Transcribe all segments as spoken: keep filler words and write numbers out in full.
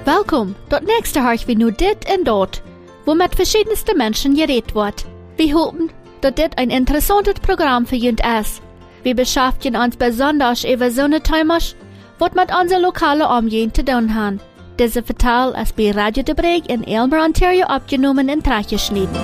Welkom, tot nächste Harch wie nu dit en dort, wo mit verschiedenste Menschen geredet wird. Wir hoffen, dass dit ein interessantes Programm für jünt ist. Wir beschäftigen uns besonders über so eine Themas, was mit unserer lokalen Umgebung zu tun haben. Diese Verteil ist bei Radio de Breg in Aylmer, Ontario abgenommen und geschnitten.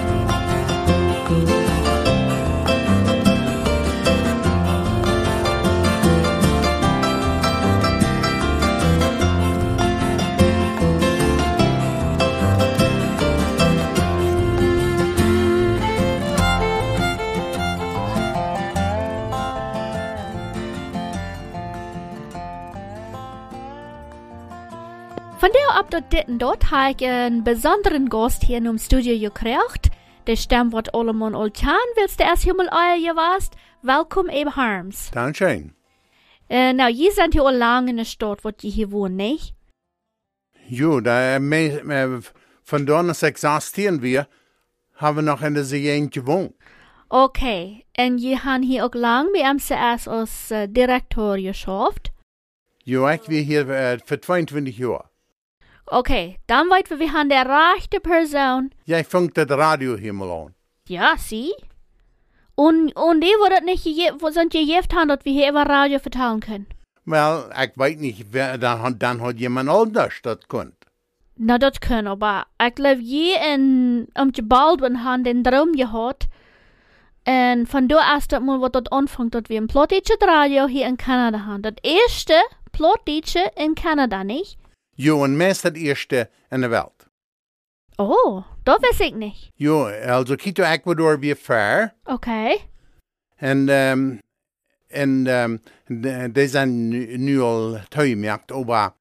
Von der ab dort dit und dort habe ich einen besonderen Gast hier im Studio gekriegt. Der Stimme wird allemal Oltan. Willst du erst hier mal euer gewasst? Willkommen, Abe Harms. Dankeschön. Äh, nou, ihr seid hier auch lange in der Stadt, wo ihr hier wohnt, nicht? Jo, da, äh, von Donnerstag existieren wir, haben wir noch in der Gegend gewohnt. Okay, und ihr habt hier auch lang mit M C S als äh, Direktor geschafft? Jo, ich bin hier äh, für zweiundzwanzig Jahre. Okay, dann weit wir, wir haben der rechte Person. Ja, ich fang das Radio hier mal an. Ja, sie? Und, und die, wo das nicht, wo sind die Gift haben, dass wir hier über Radio vertellen können? Well, ich weiß nicht, wer, dann, dann hat jemand anders das könnt. Na, das können, aber ich glaube, je in, um die Baldwin haben den Traum gehabt. Und von da aus, das mal, was das anfängt, dass wir ein Plattdeutsches Radio hier in Kanada haben. Das erste Plattdeutsche in Kanada, nicht? Jo, und meist das erste in der Welt. Oh, das weiß ich nicht. Jo, also Quito, Ecuador, wir fair. Okay. Und, ähm, und, ähm, das sind nu al teuermerkt, aber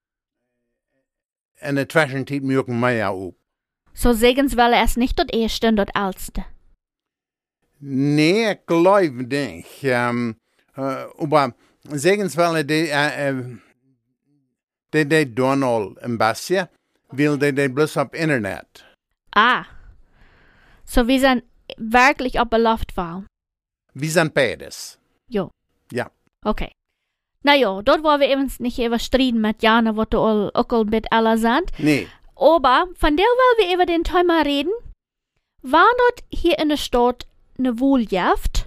in der Zwischenzeit mögen wir ja auch. So sagen wir es nicht das erste und das älteste. Nee, ich glaube nicht. Ähm, äh, aber sagen wir, die, äh, äh, die, die tun all ein bisschen, weil die, die bloß auf Internet. Ah. So wir sind wirklich auf der Luftwahl. Wir sind beides. Jo. Ja. Okay. Na ja, dort wollen wir eben nicht überstriden mit Jana, wo du auch mit alle sind. Nee. Aber von der wollen wir über den Thema reden. War dort hier in der Stadt eine Wohljaft?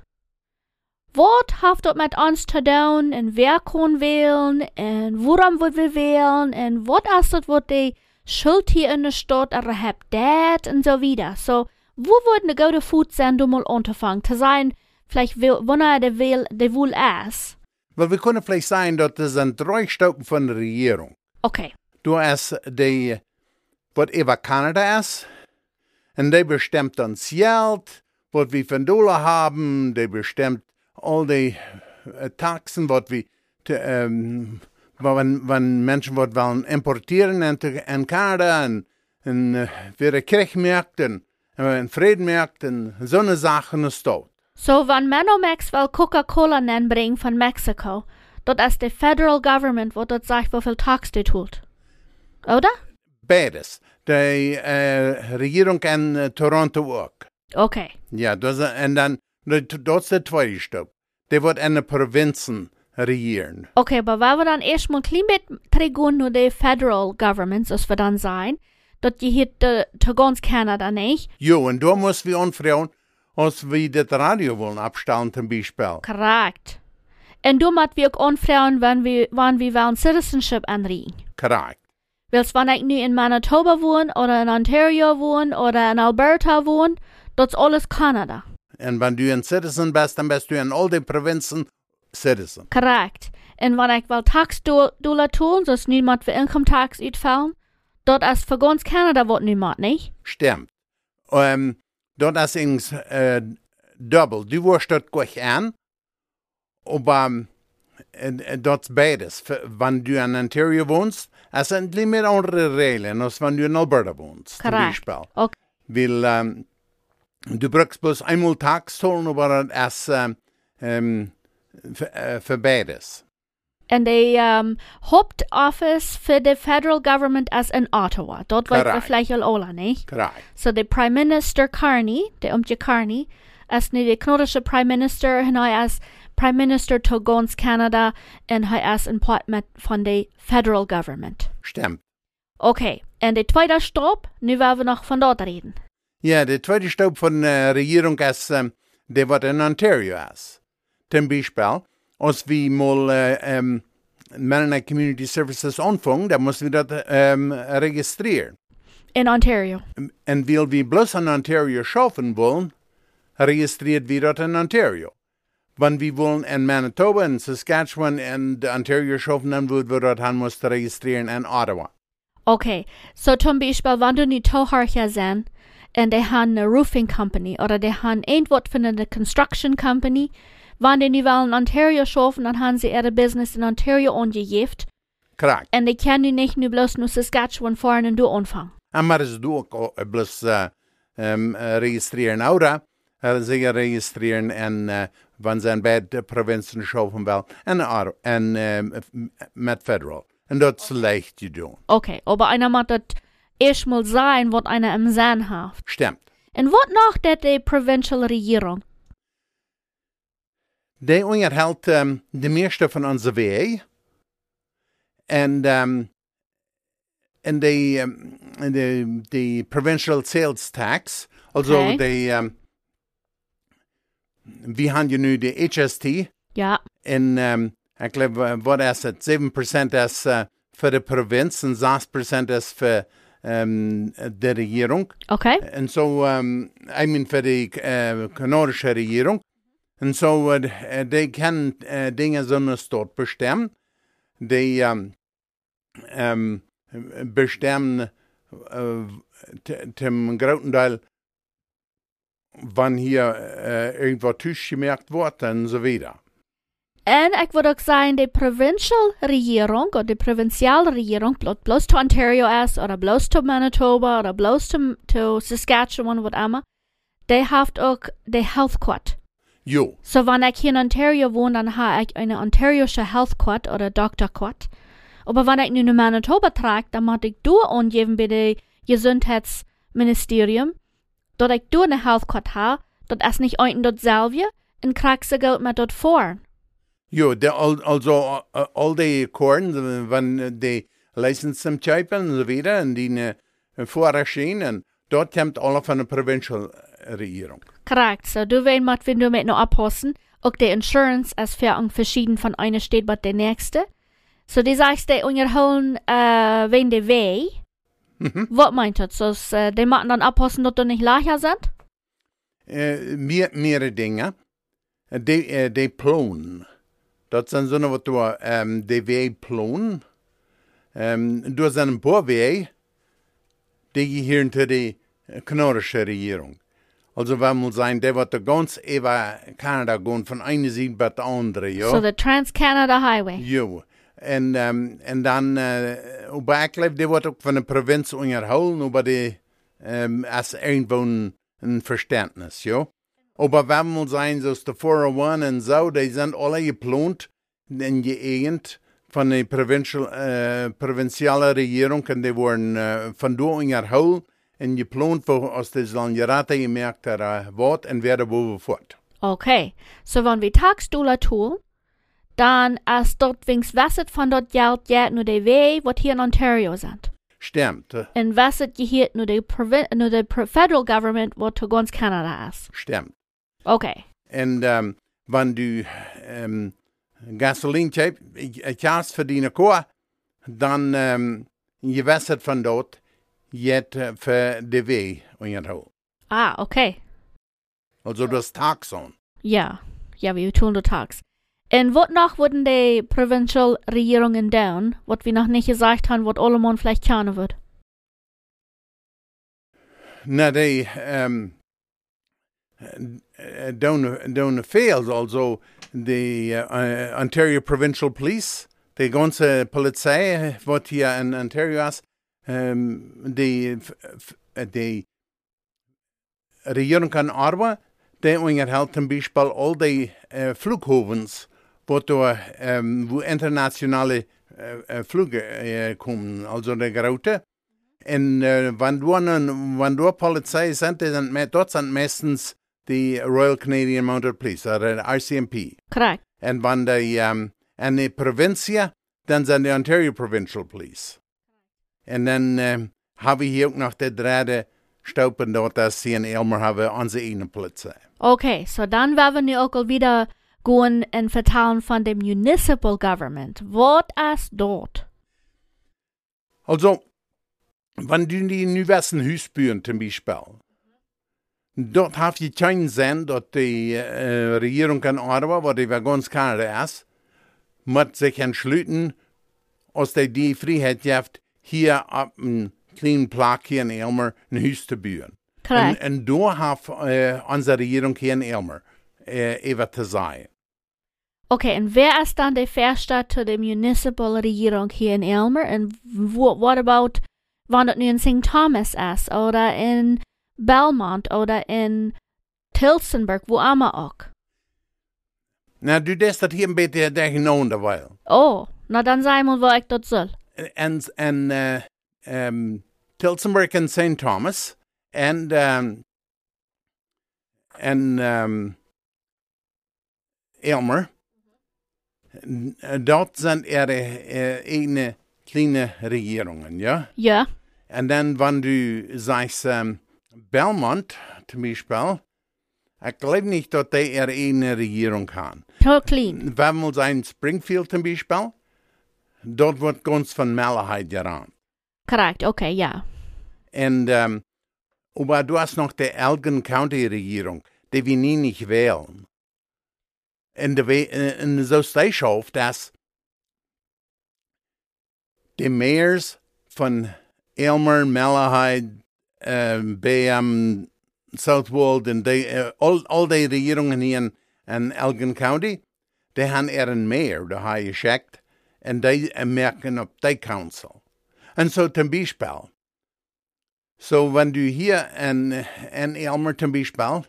Was hat dort mit uns zu tun? Und wer kann wählen? Und woran wollen wir wählen? Und was ist das, was die Schuld hier in der Stadt erhebt das? Und so wieder. So, wo wird eine gute Fuß sein, du mal anzufangen? Zu sein, vielleicht, wann der Wähl, der wohl ist. Weil wir können vielleicht sagen, dass das sind drei Stufen von der Regierung. Okay. Du hast die, was über Kanada ist, und die bestimmt uns Geld, was wir von Dollar haben, die bestimmt all die äh, Taxen, was wir, ähm, wenn, wenn Menschen was wollen importieren in, in Kanada, und, und äh, für die Kriegmärkte, und Friedmärkte, und so eine Sachen ist dort. So, wenn Manomax will Coca-Cola bringen von Mexiko, das ist der Federal Government, wo das sagt, wie viel Tax die tut. Oder? Beides. Die äh, Regierung in äh, Toronto auch. Okay. Ja, das, und dann, das ist der zweite Stopp. Die wird in den Provinzen regieren. Okay, aber wenn wir dann erstmal ein klein bisschen trägen, nur die Federal Governments, das wir dann sein, dass die hier zu ganz Kanada nicht. Jo, und da müssen wir anfragen, als wir das Radio wollen abstellen zum Beispiel. Korrekt. Und da müssen wir auch anfragen, wenn wir, wenn wir wollen Citizenship anregen. Korrekt. Weil wenn ich nu in Manitoba wohne, oder in Ontario wohne, oder in Alberta wohne, das ist alles Kanada. Und wenn du ein Citizen bist, dann bist du in all den Provinzen Citizen. Korrekt. Und wenn ich will Tax-Dollar tun, so ist niemand für Income Tax ausfallen, dort ist für ganz Kanada wird niemand, nicht? Stimmt. Um, dort ist ings äh, doppelt. Du wirst dort gleich an, aber äh, dort ist beides. Für, wenn du in Ontario wohnst, es sind ein mehr andere Regeln, als wenn du in Alberta wohnst. Korrekt. Zum Beispiel. Okay. Weil ähm, du brauchst bloß einmal Tax zahlen, aber es ähm, ähm, für, äh, für beides. Und der um, Hauptoffice für die Federal Government ist in Ottawa. Dort wird wir vielleicht alle, nicht? Korrekt. So der Prime Minister Carney, der Umtje Carney, ist nicht der kanadische Prime Minister, und er ist Prime Minister zu ganz Kanada, und er ist ein Part mit von der Federal Government. Stimmt. Okay, und der zweite Stopp, nu werden wir noch von dort reden. Ja, der zweite Stopp von der Regierung ist, ähm, der was in Ontario ist. Zum Beispiel, als wir mal äh, ähm, Mennonite Community Services anfangen, da müssen wir das ähm, registrieren. In Ontario. Und weil wir bloß in Ontario schaffen wollen, registriert wir das in Ontario. Wenn wir wollen in Manitoba, in Saskatchewan, in Ontario schaffen, dann würden wir das haben müssen registrieren in Ottawa. Okay, so zum Beispiel, wenn du nicht Toharcher sind, und die haben eine Roofing Company, oder die haben irgendwas von einer Construction Company, wenn die nicht in Ontario schaffen, dann haben sie ihre Business in Ontario angegeben. Correct. Und die können nicht nur bloß nur Saskatchewan fahren und du anfangen. Maar ze doen ook bloß uh, um, uh, registreren ouder. Uh, ze registreren en uh, wanneer ze bij de provincie schaffen wel. En, en uh, met federal. En dat is leicht te doen. Okay, aber einer muss das erstmal sein, was einer im Sinn hat. Stimmt. Und was noch das die provincial Regierung? Die unterhält um, de meeste van onze wegen. En um, En de, um, de, de provincial sales tax, also Okay. de, um, we hebben nu de H S T. Ja, En um, ik geloof, uh, wat is het? zeven procent is uh, voor de provincie en zes procent is voor um, de regering. okay. En zo, um, I mean voor de uh, Kanadische regering. En zo, uh, die kunnen uh, dingen zonder staat bestemmen. Die um, um, bestemmen uh, zum großen Teil, wann hier uh, irgendwas gemerkt wird und so weiter. Und ich würde auch sagen, die provincial Regierung oder die provinziale Regierung, bloß, bloß zu Ontario ist oder bloß zu Manitoba oder bloß zu, zu Saskatchewan, was immer, die hat auch die Health Card. Jo, So, wenn ich hier in Ontario wohne, dann habe ich eine ontarioische Health Card oder Doctor Card. Aber wenn ich nun in Manitoba trage, dann muss ich da angeben bei dem Gesundheitsministerium, dass ich da eine Health Card habe, das ist nicht ein dort selber, und krieg sie Geld mit dort vor. jo, de, al, also uh, all die Korn, wenn die License zum Typen und so weiter, und die uh, vorstehen, dort kommt alle von der provincial Regierung. Korrekt, so du willst mal, wenn du mit noch abpassen, auch die Insurance ist für verschieden von einer steht bei der nächste. So die sagst, die unterholen, äh, wen die weh. Mhm. Was meint das? So, äh, die machen dann abpassen, dass du nicht leicher sind? Uh, meer, mehrere Dinge. Uh, die, uh, die Plonen. Dat zijn zo'n wat door um, die wegen plonen. Um, door zijn een paar wegen die gehören zu der kanadischen Regierung. Also wenn man sagen, der wird ganz über Kanada gehen, von einer Seite bis zur anderen, ja. So the Trans-Canada Highway. Jo. En, um, en dan, uh, op Backleef, die wordt ook van de provincie onderhouden, aber die, um, als irgendwo een, een Verständnis, ja. Aber wenn man sagen, so ist der vier oh eins und so, die sind alle geplant in die Gegend von der provincial, uh, provinziale Regierung und die wurden uh, von da unterhouden und geplant, als die dann gerade gemerkt haben, was und wer da wo fort. Okay, so wenn wir Tagsdollar tun, dann ist dort wings wasset von dort Geld geht nur die Weh, was hier in Ontario sind. Stimmt, Und wasset gehört nur die Provi nur die Pro Federal Government, was zu ganz Kanada ist. stimmt. Okay. Und um, wenn du um, Gasoline kaufst für deine Kuh, dann um, je wässert von dort, jetzt uh, für die Weh unterholen. Ah, okay. Also das Taxon. Ja, ja, wir tun die Tags. Und was noch wurden die Provincial Regierungen down, was wir noch nicht gesagt haben, was allemal vielleicht können wird? Na, die um, down, down the fields, also die uh, Ontario Provincial Police, die ganze Polizei, was hier in Ontario ist, um, die, die Regierung kann arbeiten, die unterhält zum Beispiel all die uh, Flughafens, wo, da, um, wo internationale uh, Flüge uh, kommen, also die große. Und uh, wenn du wenn du Polizei sind, die sind me- dort sind meistens die Royal Canadian Mounted Police, oder R C M P. Korrekt. Und wenn die um, in die Provinz, dann sind die Ontario Provincial Police. En dan uh, hebben we hier ook nog de derde stoppen dort, dass sie in Elmer haben unsere eigenen Plätze. Okay, so dann werden wir nu auch al wieder gehen und vertellen von dem Municipal Government. Was ist dort? Also, wenn du die neuesten Hausbüren zum Beispiel, dort habt ihr keinen Sinn, dass die äh, Regierung in Ottawa, wo die ganz Kanada ist, muss sich entschließen, als die die Freiheit gibt, hier auf einem kleinen Platz hier in Elmer ein Haus zu bauen. Korrekt. Und, und da hat äh, unsere Regierung hier in Elmer äh, über zu sein. Okay, und wer ist dann der Verste zu der Municipal Regierung hier in Elmer? Und wo, what about, wenn das nur in Saint Thomas ist, oder in Belmont, oder in Tilsonburg, wo immer auch? Na, du das dat hier ein bisschen durcheinander, weil. Oh, na dann sei mal, wo ich das soll. En, en uh, um, Tilsonburg en Saint Thomas, en, um, en um, Elmer, dort sind ihre äh, eigene kleine Regierungen, ja? Ja. Und dann, wenn du sagst, um, Belmont zum Beispiel, ich glaube nicht, dass die ihre eigene Regierung haben. So clean. Wenn wir sagen, Springfield zum Beispiel, dort wird ganz von Mehrheit gerannt. Korrekt, okay, ja. Und, um, aber du hast noch die Elgin County Regierung, die wir nie nicht wählen. Und, de, und so steht es auf, dass die Mayors von Elmer, Malahide, uh, B M, Southwold und die, uh, all, all die Regierungen hier in, in Elgin County, die haben ihren Mayor da geschickt und die uh, merken auf die Council. Und so zum Beispiel, so wenn du hier in, in Elmer zum Beispiel,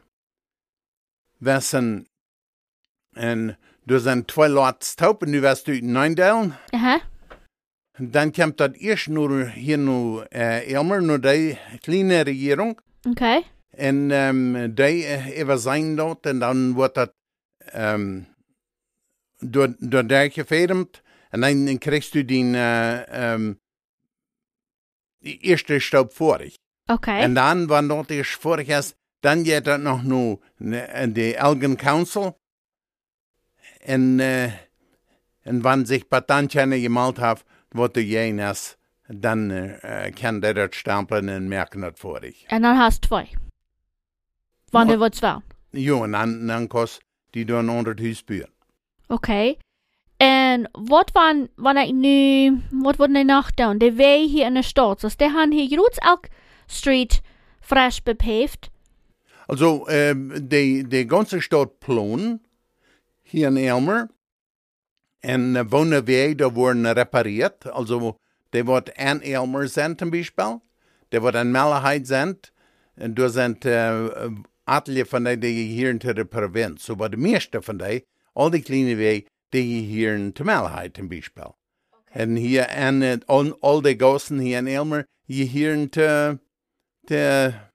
wissen, und du sind zwei Leute taub und du wirst du einteilen. Aha. Dann kommt das erst nur hier nur äh, Elmer, nur die kleine Regierung. Okay. Und ähm, die äh, übersehen dort und dann wird das ähm, durch, durch dich gefilmt und dann kriegst du den äh, ähm, die erste Staub vor dich. Okay. Und dann, wenn dort erst vor dich ist, dann geht das noch nur in die Elgin Council. Und, äh, und wenn sich Patantjane gemalt hat, wo du gehen hast, dann äh, kann der das stempeln und merken das vor dich. Und dann hast du zwei. Wann Ja. du willst wählen. Ja, und dann, dann kostet die dann unter das Hausbüren. Okay. Und was waren, wenn ich nu, was würden die noch tun? Die Wege hier in der Stadt, also die haben hier Roots Elk Street frisch bepaved. Also, äh, die, die ganze Stadt Plon, hier in Elmer, en uh, Wohnwege, da wurden repariert. Also, die wird an Elmer sind zum Beispiel. Die wird an Malahide sind. Und da sind uh, etliche von denen, die hier in der Provinz. Aber die meisten von denen, all die kleinen Wege, die hier in Malahide zum Beispiel. Okay. Und hier an, uh, all, all die Gassen hier in Elmer, hier in der, der,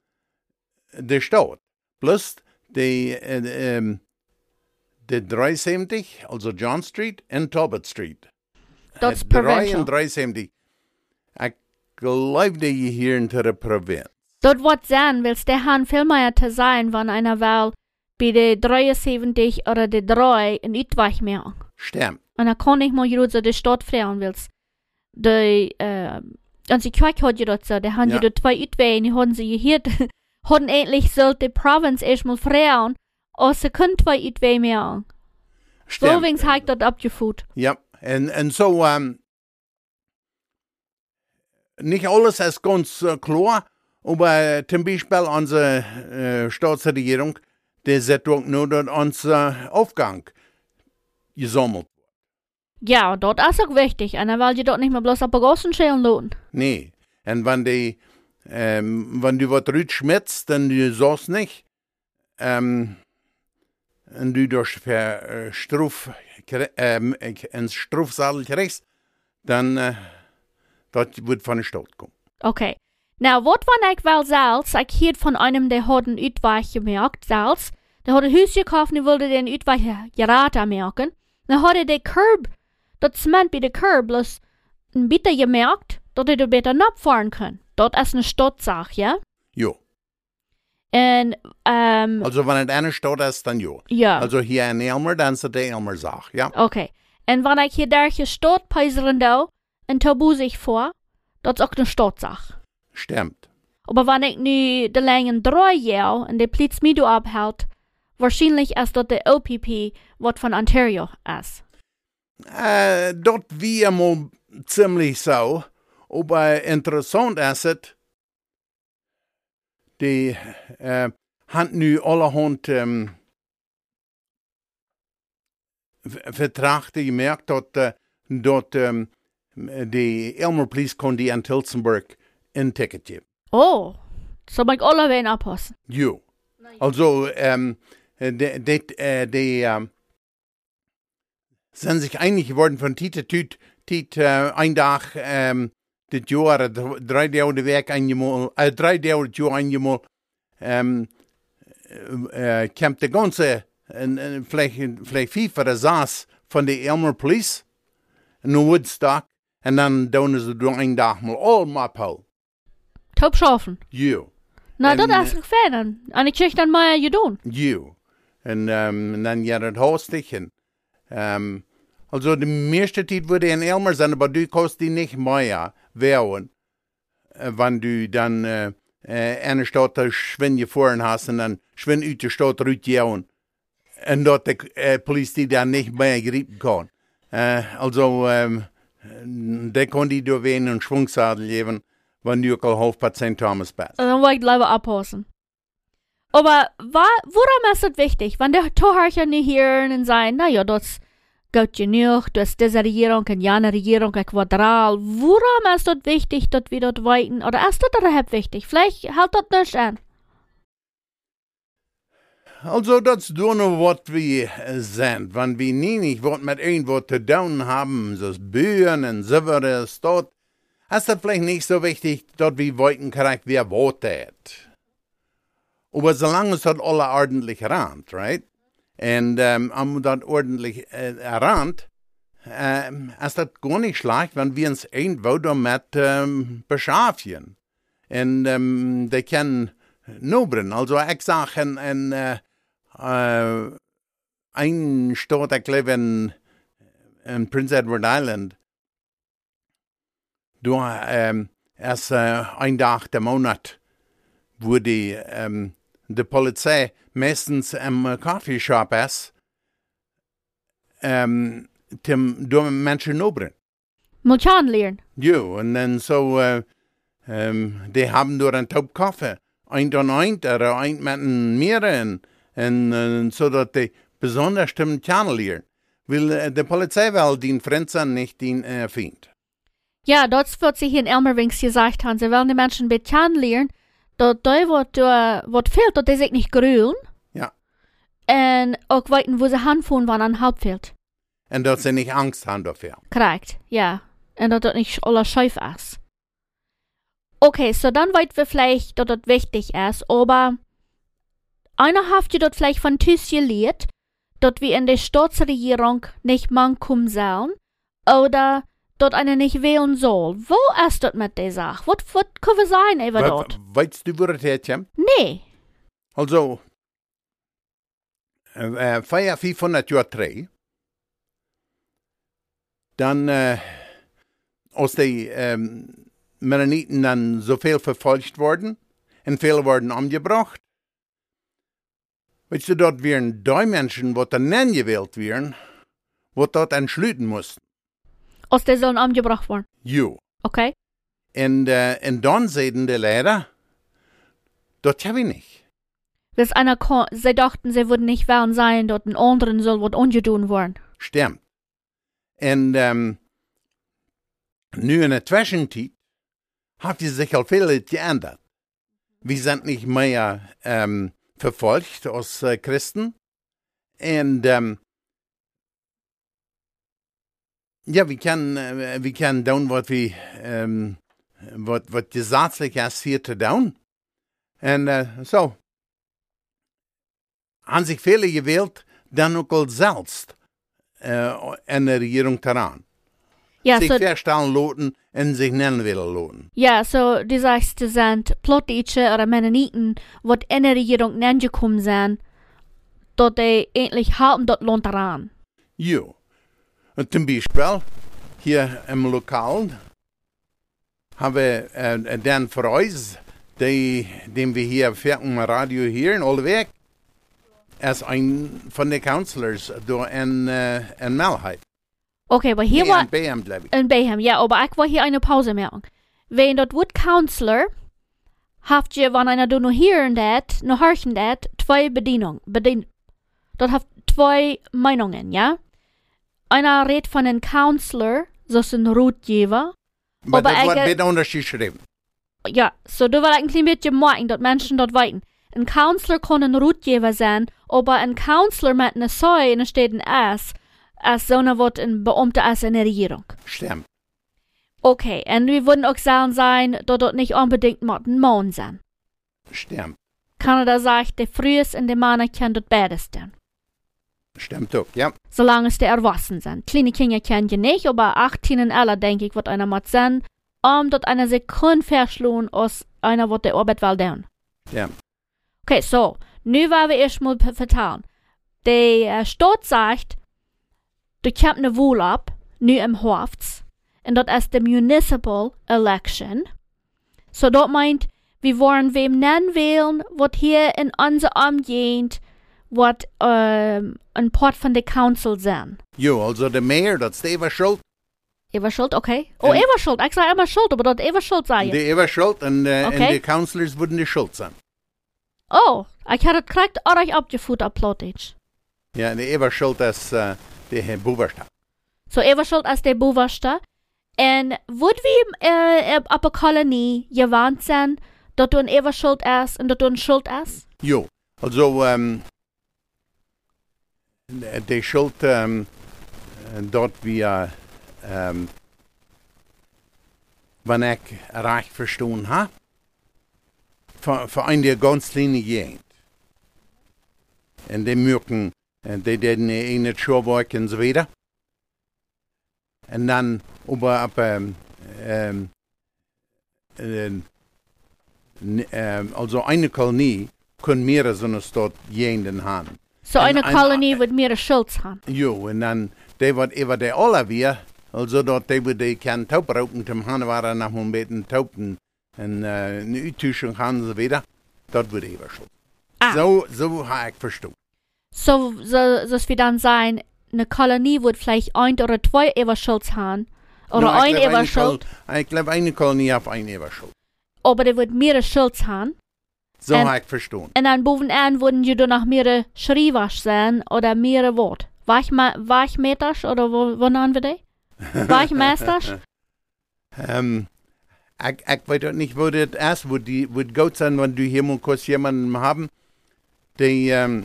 der Stadt. Plus die, uh, um, die dreiundsiebzig, also John Street und Talbot Street. Das ist äh, drei provincial. und dreiundsiebzig. Ich glaube, die hier in der Provinz. Dort wird sein, weil der haben viel mehr zu sein, wenn einer will, bei der dreiundsiebzig oder der drei ein Utweich mehr. Stimmt. Und dann kann ich mal so die Stadt fragen, weil die, äh, und sie Kirche hat ja dort so, die haben ja Ja. dort zwei Utwege, die haben sie hier, haben endlich so die Provinz erstmal fragen, und sie können zwei Utwege mehr. So Stimmt. wegen habe ich dort abgeführt. Ja, und, und so, ähm, nicht alles ist ganz äh, klar, aber äh, zum Beispiel unsere äh, Staatsregierung, die sagt auch nur, dass unser Aufgang gesammelt. Ja, und dort ist auch wichtig, und dann will je dort nicht mehr bloß auf der Gassen schälen lassen. Nee, und wenn die, ähm, wenn du was rütschmitzt, dann du sagst nicht, ähm, und du durch für äh, Struf, ähm, ins Strufsadel kriegst, dann, äh, das wird von der Stadt kommen. Okay. Nou, wat wanneer ik wel zelfs, ik hield van einem, der hat een uitweg gemerkt, zelfs. Der hat ein Haus gekauft und wollte den uitweg geraten merken. Dann hat er den Curb, das Zement bei der Curb, bloß ein bisschen gemerkt, dass du beter abfahren können. Das ist eine Stadtsache, ja? Jo. Und, ähm, Also wenn es eine Stadt ist, dann jo. ja. Also hier in Elmer, dann ist es die Elmer-Sache, ja. Okay. Und wenn ich hier durch die Stadt peisern da, und da bus ich vor, das ist auch eine Stadtsache. Stimmt. Aber wenn ich nu de langen drei Jahre und die Blitz mich abhält, wahrscheinlich ist das der O P P, was von Ontario ist. Äh, dort wie einmal ziemlich so. Aber interessant ist es, die äh, haben nu allerhand ähm, Verträge gemerkt, dass äh, dort ähm, die Elmer Police kon die an Tilsenburg ein Ticket geben. Oh, so mag ich alle wen abpassen. Jo. Also, ähm, die, die, äh, die ähm, sind sich einig geworden von Tite Tüt, Tit, äh, ein Tag, ähm, das Jahr, drei Jahre der Weg einmal, äh, drei Jahre das Jahr einmal, ähm, äh, kommt der ganze, äh, vielleicht, vielleicht FIFA saß von der Elmer Police, in Woodstock, und dann dauern sie durch einen Tag mal all mal Paul. Top schaffen. Jo. Na, En, das ist ein Fan. Und ich krieg dann mal gedaan. Jo. En, um, en dan ja, het hastig. En, um, also, de meeste tijd würde in Elmer zijn, aber du kannst die nicht mehr wählen, äh, wenn du dann äh, äh, eine Stadt schwinn gefahren hast und dann schwinn uit de Stadt rausgehen. Und dort die äh, Polizei die dann nicht mehr greifen kann. Äh, also, ähm, der kann die durch einen Schwungsadel geben, wenn du auch halb Patient Thomas bist. Dann wollte ich lieber abpassen. Aber wa, worum ist das wichtig? Wenn der Torharcher nicht hier und sagen, naja, das geht genug, das ist diese Regierung und jene Regierung ein Quadral. Worum ist das wichtig, dass wir dort weiten? Oder ist das überhaupt wichtig? Vielleicht hält das nicht an. Also, das ist nur, was wir sind. Wenn wir nie nicht was mit irgendwas zu tun haben, so Bühnen und so weiter, ist das vielleicht nicht so wichtig, dass wir weiten kriegen, wer votet. Aber solange es das alle ordentlich rannt, right? Und ähm, um das ordentlich äh, rannt, ähm, ist das gar nicht schlecht, wenn wir uns irgendwo damit ähm, beschaffen. Und ähm, die können nobren. Also ich sage, in, in äh, äh, ein Stadt, ich lebe in, in Prince Edward Island, da ähm, ist äh, ein Tag der Monat, wo die, ähm, die Polizei meistens im Coffeeshop ist, ähm, zum Menschen nobren. Muss ich anlernen. Ja, und dann so, äh, ähm, die haben nur einen Top Kaffee. Ein und ein, oder ein mit einem mehreren. Und, und so, dass die besonders Stimmen kennenlernen. Weil äh, die Polizei will den Freund nicht den äh, Feind. Ja, das wird sich in Elmerwings gesagt haben. Sie wollen die Menschen ein bisschen kennenlernen, dass da was, uh, was fehlt, dass die sich nicht grühen. Ja. Und auch weiten, wo sie hinfahren, wann an Hauptfeld. Und dass sie nicht Angst haben dafür. Korrekt, ja. Und dass das nicht alles schief ist. Okay, so dann weit wir vielleicht, dass das wichtig ist, aber einer habt ihr dort vielleicht von Tüß gelehrt, dass wir in der Staatsregierung nicht mankommen sollen, oder dort einer nicht wählen soll. Wo ist das mit der Sache? Was kann wir sein über dort? Weißt du, wo das herkommt? Nee. Also, äh, fünfhundert Jahre drei, dann, äh, aus den ähm, Mennoniten dann so viel verfolgt worden und viele wurden umgebracht. Weißt du, dort wären drei Menschen, die dann nicht gewählt wären, die dort entschlüten mussten. Aus der sollen umgebracht worden. Jo. Okay. Und, äh, und dann sagten die Lehrer, das habe ich nicht. Bis einer kon- sie dachten, sie würden nicht wählen sein, dort ein anderen soll was ungetun worden. Stimmt. Und ähm, nu in der Zwischenzeit hat sich auch viel geändert. Wir sind nicht mehr ähm, verfolgt als äh, Christen. Und ähm, ja, wir können, äh, wir können tun, was wir, ähm, was, was gesetzlich ist, hier zu tun. Und äh, so, haben sich viele gewählt, dann auch selbst äh, in der Regierung daran. Ja, sich so, verstellen lassen und sich nennen willen lassen. ja, so, die sagst, das sind Plottische oder Mennoniten, wo in der Regierung gekommen sind, dass die endlich halten dort Land daran. Ja. Und zum Beispiel, hier im Lokal, haben wir äh, dann für uns, die, den wir hier im Radio hören, allweg, als ein von den Counselors da in, äh, in Malheit. Okay, aber hier Nee, war... in B M, glaube ich. In Bayham, ja, aber ich will hier eine Pause machen. Wenn dort wird Counselor, habt ihr, wenn einer du noch hören dat, noch horchen dat, zwei Bedienungen. Bedien dort habt zwei Meinungen, ja? Einer redet von einem Counselor, so ist ein Ratgeber. Aber Aber das wird ich- mit Unterschied geschrieben. Ja, so du willst ein klein bisschen machen, dass Menschen dort weiten. Ein Counselor kann ein Ratgeber sein, aber ein Counselor mit einer Säule in steht ein S, als so eine wird ein Beamter ist in der Regierung. Stimmt. Okay, und wir würden auch sagen sein, dass dort nicht unbedingt mit einem Mann sein. Stimmt. Kanada sagt, der Frühes und der Mann können dort beides tun. Stimmt auch, ja. Solange es der erwachsen sind. Kleine Kinder kennen je nicht, aber achtzehn und älter, denke ich, wird einer mit sein, um dort einer sich können verschluen, als einer wird der Arbeit will tun. Ja. Okay, so, nu wollen wir erstmal p- vertellen. Der äh, Staat sagt, du kommt eine Wahl ab, nu im Herbst, und das ist die Municipal Election. So, das meint, wir wollen wem nennen wählen, was hier in unser Umgehend, was ähm, ein Part von der Council sind. Jo, also der Mayor, das ist der Eva Schuld. Eva Schuld, okay. Oh, Ähm, Eva Schuld, ich sage immer Schuld, aber das Eva Schuld sei. Der Eva Schuld und, äh, Okay. und die Counselors würden die Schuld sein. Oh, ich hatte gekriegt, euch abgeführt, applaudit. Ja, der Eva Schuld ist äh, der Herr Buberstadt. So, Eva Schuld ist der Bewusste. Und wird wir äh, auf der Kolonie gewarnt sein, dass du ein Eva Schuld ist und dass du ein Schuld ist? Jo, also, ähm, die Schuld, ähm, dort wir, ähm, wenn ich recht verstanden habe, für, für einen, der ganz kleine geht. Und die mögen, die denen in der Schulwerk und so weiter. Und dann, aber ab, ähm, ähm, ähm, ähm, also eine Kolonie können mehrere so eine Stadt jenen haben. So Und eine ein- Kolonie wird mehr Schuld haben. Jo, und dann, die wird über die alle wir, also dort, die wird die kein Taub rauchen, zum Hahn waren nach einem bisschen Tauben und äh, eine Ütäuschung haben und so weiter. Dort wird Eva schuld. Ah. So, so habe ich verstanden. So, so, so es wir dann sein, eine Kolonie wird vielleicht ein oder zwei Eva Schuld haben. Oder No, ich ein glaub, Eva eine Schuld. Kol- Ich glaube, eine Kolonie hat eine Eva schuld. Aber die wird mehr Schuld haben. So Und- habe ich verstanden. Und dann bovenaan würden je dann noch mehr Schrievers sein oder mehr Wort. Weichmeters oder wo, wo nennen wir die? Weichmeisters? Ähm, ich, ich weiß auch nicht, wo das ist, wo die, wo es gut sein, wenn du hier mal kurz jemanden haben, der ähm,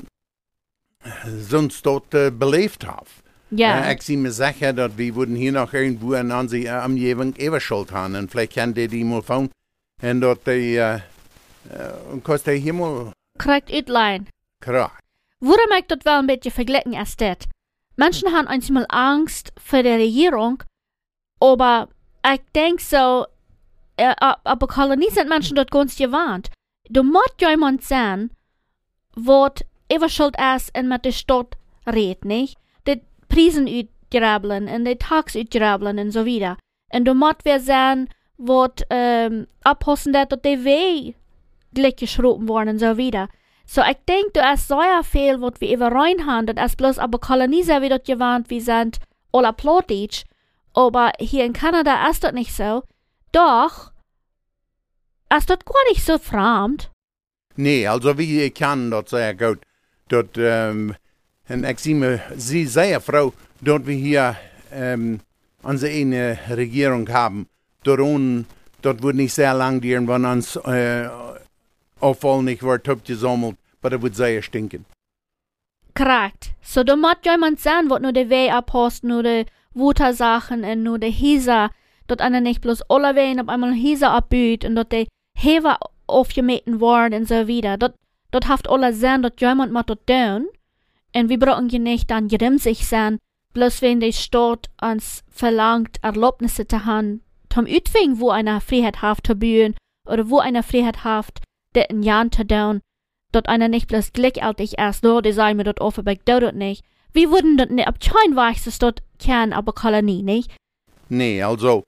sonst dort äh, belebt hat. Ja. Äh, ich sehe mir sicher, dass wir würden hier noch irgendwo eine andere äh, Umgebung ever schuld haben. Und vielleicht kann die die mal fahren. Und dort die, äh, äh, und kannst du hier mal Korrekt uitlein. krachen. Worum ich das wel ein bisschen verglichen ist das. Menschen haben manchmal Angst vor der Regierung, aber ich denke so, äh, aber Kolonie sind Menschen dort ganz gewarnt. Du musst jemand sein, wo immer schuld ist und mit der Stadt redet, nicht? Die Preisen uitgrabeln und die Tax uitgrabeln und so weiter. Und du musst wer sein, wo ähm, abpassen, dass die Weh gleich geschroben worden und so weiter. So, ich denke, du hast so viel, was wir über rein haben, das ist bloß aber Kolonie, wie dort gewarnt, wir sind alle Plattdeutsch. Aber hier in Kanada ist das nicht so. Doch, ist das gar nicht so fremd. Nee, also wie ich kann dort sehr gut. Dort, ähm, und ich sehe mir, sie sehr froh, dort wir hier ähm, unsere eine Regierung haben. Dort, un, dort wird nicht sehr lang dauern, wenn uns äh, auffallen nicht wird, top gesammelt, aber das wird sehr stinken. Korrekt. So, du musst jemand sein, was nur die Weh abhast, nur die Wuttersachen und nur die Häuser, dort einer nicht bloß alle Wehen auf einmal Häuser abbüht und dort die Heber aufgemeten worden und so weiter. Dort, dort haft alle sein, dort jemand muss dort tun. Und wir brauchen ja nicht dann grimmig sein, bloß wenn der Staat uns verlangt, Erlaubnisse zu haben, zum Utwing, wo einer Freiheit hat zu bühen, oder wo einer Freiheit hat, das in Jan zu tun, dort einer nicht bloß gleichzeitig erst, nur die sagen mir dort offen, aber dort nicht. Wir würden dort nicht, ab kein weiß, dass dort kein aber Kolonie, nicht? Nee, also,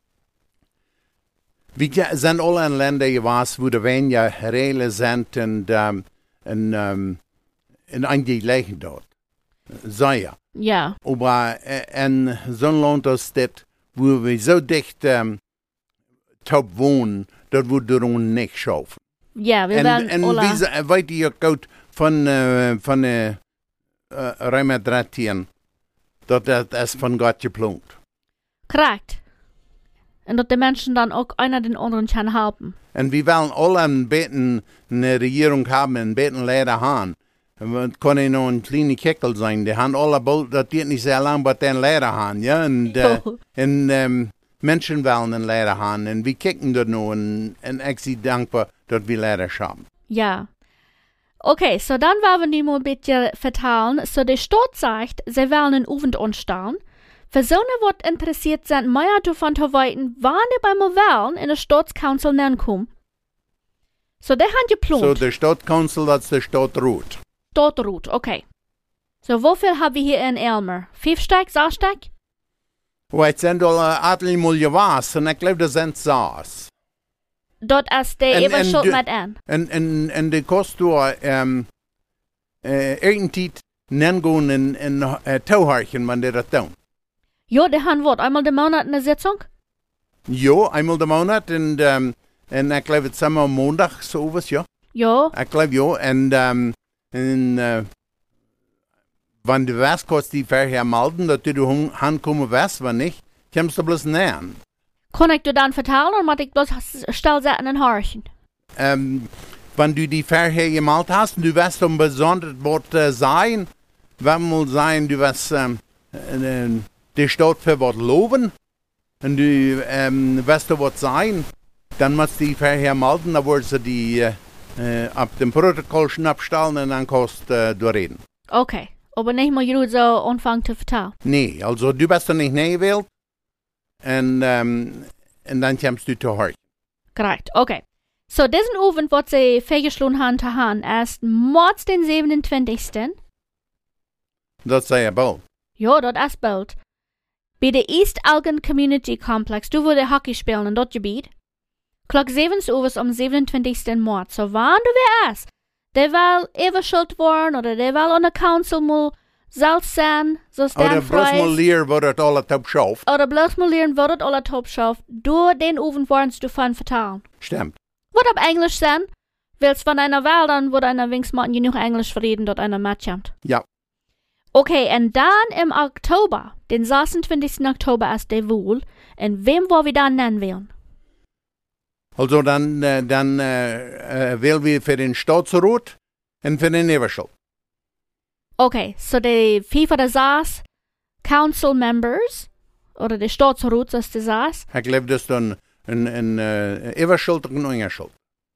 wir sind alle in Länder gewesen, wo die weniger Regeln sind und, um, und, um, und angeglichen dort. Sehr. Ja. Aber äh, in so einem Land als das, wo wir so dicht um, top wohnen, dort würde uns nicht schaffen. Ja, wir En, werden en alle... wie weet je ook van, uh, van uh, uh, ruim dertien, dat dat is van Gott geplant. Korrekt. Und dass die Menschen dann auch einer den anderen kann helfen. En wir wollen alle ein beten, eine Regierung haben, ein beten Lehrer haben. Es kann ja noch ein kleiner Kickel sein, die haben alle, das geht nicht sehr lang, aber den Lehrer haben, ja, und, uh, Oh. und um, Menschen wollen einen Lehrer haben, und wir kicken dort noch, und, und ich bin dankbar, dass wir Lehrer haben. Ja. Okay, so dann wollen wir mal ein bisschen vertalen. So der Staat sagt, sie wollen einen Abend anstellen. Für so eine, die interessiert sind, mehr davon zu weiten, wann die beim Wahlen in der Staatscouncil kommen. So, der haben geplant. So, der Stadtcouncil, das ist der Stadtrat. Stadtrat, okay. So, wofür haben wir hier in Elmer? Fünf Stück, sechs Stück? Oh, het zijn al uh, aardig mal was, en ik geloof dat zijn zes. Dort ist der En- eben en schon de- mit an. En, en, en de kost door um, uh, irgendein nengoen en, en uh, touwharken, man die dat doen. Jo, der haben was? Einmal im Monat eine Sitzung? Ja, eenmaal de maand, en, um, en ik geloof het samen maandag, zo was, ja. Jo. Ik geloof ja, en, um, en uh, wanneer de was kost die verher melden, dat du aankomen was, wanneer niet, kommst du bloß nähen. Kann ich dir dann vertellen oder muss ich bloß stillsetzen und horchen? Ähm, wenn du die Verher gemalt hast und du wirst um besonders was äh, sein, wenn mal sein, du wirst ähm, äh, die Stadt für was loben und du ähm, wirst du was sein, dann musst du die Verher melden, dann wirst du die äh, äh, ab dem Protokoll schon abstellen und dann kannst äh, du reden. Okay. Aber nicht mal gerade so anfangen zu vertellen. Nee, also du bist dann nicht gewählt und, ähm, und dann kommst du zu hören. Korrekt, okay. So, diesen Abend, was sie vorgeschlagen haben, zu haben, erst März den siebenundzwanzigsten Das sei ja bald. Ja, das ist bald. Bei der East Elgin Community Complex, du würdest Hockey spielen in dort Gebiet. Klock sieben Uhr am siebenundzwanzigsten März. So, wann du wärst, der will überschuld worden oder der will an der Council mal selbst sein, so ist Oder der bloß mal frei. leer, wo das alle top schafft. Oder bloß mal lernen, wo das alle top schafft. Du den Abend warst du von vertalen. Stimmt. Wird auf Englisch sein? Willst von einer Wahl dann, wo einer wenigstens genug Englisch reden, dort einer mitkommt. Ja. Okay, und dann im Oktober, den sechsundzwanzigsten Oktober ist der Wahl. Und wem wollen wir dann nennen wollen? Also dann, äh, dann äh, äh, wählen wir für den Staatsrat und für den Überschuld. Okay, so die fünf oder sechs Council Members, oder der Staatsrat, das ist das. Ich glaube, das ist dann ein, ein äh, Überschuld und ein Unterschuld.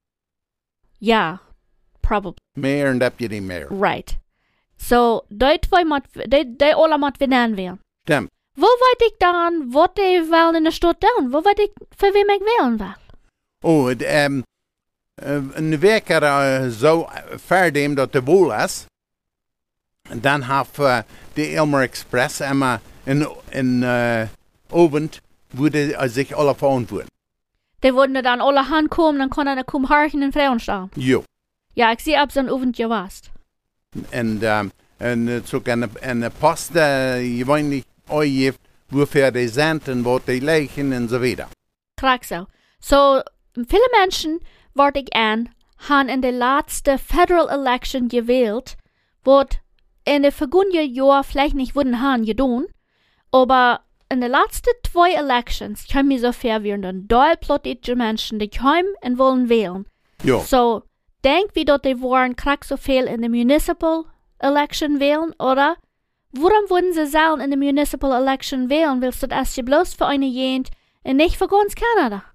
Ja, probably, Mayor und Deputy Mayor. right. So, die zwei, mat- die, die alle mat wir nennen wollen. Stimmt. Wo weiß ich dann, was die wollen in der Stadt tun? Wo weiß ich, für wem ich wählen will? Oh, het, ähm, äh, een week er äh, zo ver dem dat de wohl is. Dan heeft uh, de Elmer Express immer in, in uh, Abend, wo die uh, sich alle verantworten. Die würden dann alle ankommen, dann können er kommen horchen und Frauen stehen. Jo. Ja, ich sehe, ob so ein Abend gewasst. En, um, en uh, zo kan een post uh, je weet niet uitgeeft, wofür die sind und wat die liggen en zo weiter. Krak so. So, viele Menschen, warte ich an, haben in der letzten Federal Election gewählt, wo in den vergangenen Jahren vielleicht nicht wurden haben getan, aber in den letzten zwei Elections können wir so fair werden, da plötzlich Menschen, die kommen und wollen wählen. Jo. So, denk wie dort die waren krak so viel in der Municipal Election wählen, oder? Warum würden sie selten in der Municipal Election wählen? Willst du das bloß für eine Jent und nicht für ganz Kanada?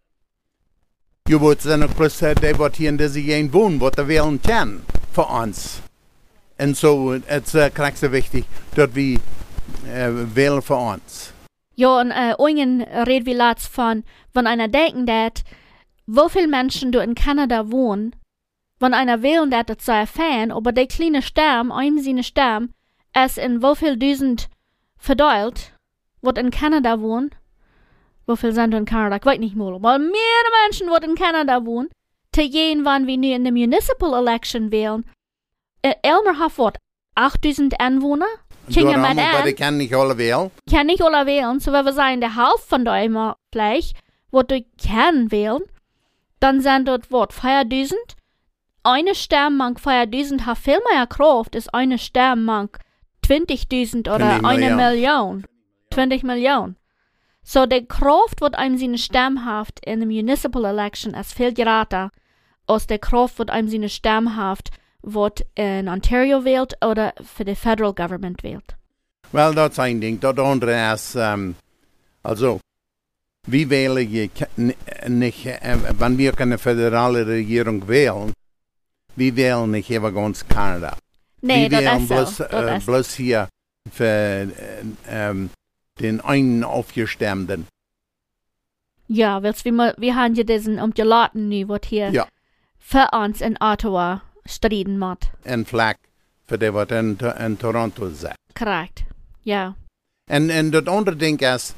Je wordt dan ook plus uh, die wat hier in deze geen wonen, wat er willen kan voor ons. En zo, het is uh, krijgt zo wichtig dat we äh, wählen für uns. Ja, und äh, irgendwann reden wir laatst von, wenn einer denken dat, wie viele Menschen du in Kanada wohnen, wenn einer wählen dat, das sei Fan, aber die kleine Stamm, einem seine Stamm, es in wie viel Dutzend verteilt, wird in Kanada wohnen. Wie viel sind in Kanada? Ich weiß nicht mal, aber mehr Menschen, die in Kanada wohnen, zu gehen, wenn wir nur in der Municipal Election wählen. Äh, Elmer hat was, achttausend Einwohner? Door maar die kan niet alle wählen. Kann nicht alle wählen, so wenn wir sagen, der Hälfte von denen vielleicht, wo du kann wählen, dann sind dort, was, viertausend? Eine Stimme mag viertausend, hat viel mehr Kraft, als eine Stimme mag zwanzigtausend oder eine Million. zwanzig Millionen. So, die Kraft, was einem seine Stimme hat in der Municipal Election, ist viel größer, als die Kraft, was einem seine Stimme hat, was in Ontario wählt oder für die Federal Government wählt. Well, dat is een ding. Dat andere is, um, also, wie wählen je nicht, äh, wenn wir keine föderale Regierung wählen, wir wählen nicht über ganz Kanada. Nee, wir das wählen ist so. bloß, äh, bloß hier für äh, ähm, den einen Aufgestimmten. Ja, weil wir, wir haben ja diesen um die Leute nu, was hier Ja. für uns in Ottawa striden muss. En Flack, für die, was in, in Toronto sagt. Korrekt, ja. En, en dat andere ding is,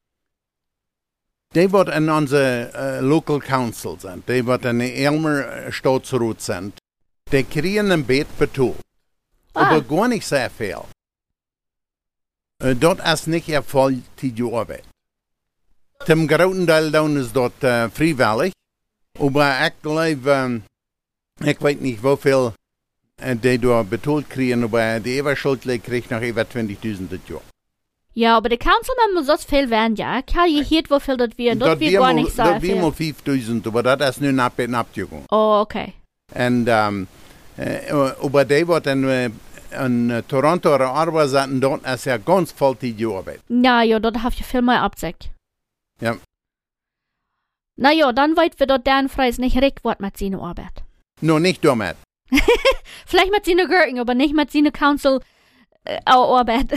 die wat in onze uh, local council zijn, die wat in de Elmer Staatsraad zijn, die krijgen een beetje betaald. Ah. Maar gar niet zo veel. Uh, dat is niet een voltijdige arbeid. Ten groten deel dan is dat uh, vrijwillig. Maar ik geloof, um, ik weet niet hoeveel uh, die daar betaald krijgen, maar die Everschuldler krijgt nog even twintigduizend het jaar. Ja, aber die Councilman muss so viel werden, ja. Ich habe gehört, wie viel das wir, das Dat wir wir gar mal- nicht so Dat wir viel. mal vijfduizend, maar dat is nu nap napgegaan. Oh, okay. En um, uh, aber die wat in, uh, in uh, Toronto oder Ottawa zaten, dat is ja ganz voltijdige arbeid. Ja, ja, dort habe ich viel mehr Absicht. Ja. Na ja, dann weit wir dort dann freis nicht recht wird mit seiner Arbeit. No, nicht damit. Vielleicht mit seiner Gürten, aber nicht mit seiner Council äh, Arbeit.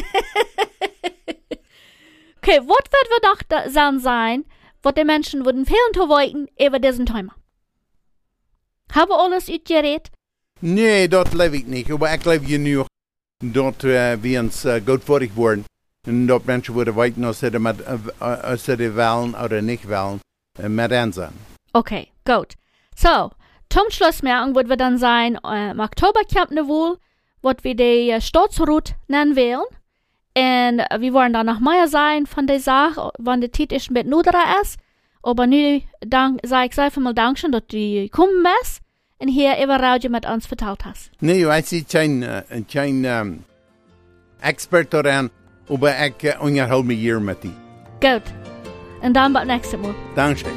Okay, was wird wir doch da dann sein, was die Menschen würden fehlen zu wollten über diesen Thema? Haben alles uitgeredet? Nee, dat leef ik niet. Maar ik leef genoeg dat uh, we ons uh, goedvoorig worden. En dat mensen worden weten als ze met, uh, als ze willen of niet willen uh, met hen zijn. Okay, gut. So, zum Schlussmerkung wird wir dann sein, äh, im Oktober kommt eine Wahl, wird wir die äh, Staatsrat nennen wählen. Und äh, wir wollen dann noch mehr sein von der Sache, wenn die Zeit ist ein bisschen nuderer ist. Aber nu sage ich sehr viel Dankeschön, dass du gekommen bist und hier über Radio mit uns vertelt hast. Nee, ik zie geen, uh, geen um, expert daaraan, maar ik uh, onderhoud me hier met die. Gut. Und dann bis nächstes Mal. Dankzij.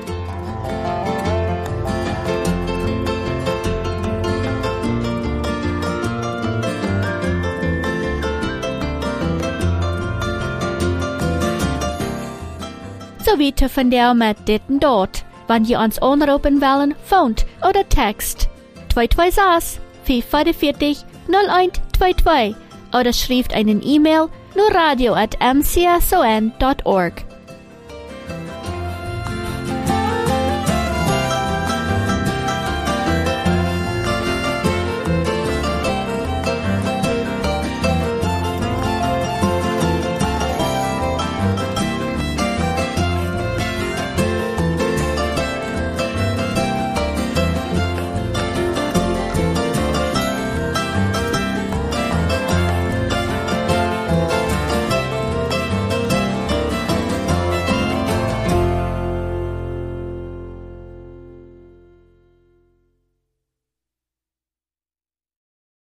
So weiter von der mit dit und dort. Wenn ihr uns anrufen wollen, phont oder text zwei zwei sechs, vier vier vier, null eins zwei zwei oder schreibt einen E-Mail nur radio at m c s o n dot org.